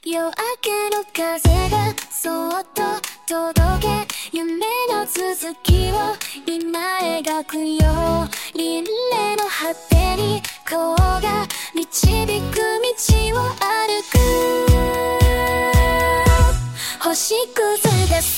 夜明けの風がそっと届け夢の続きを今描くよ。輪廻の果てにこうが導く道を歩く。星屑が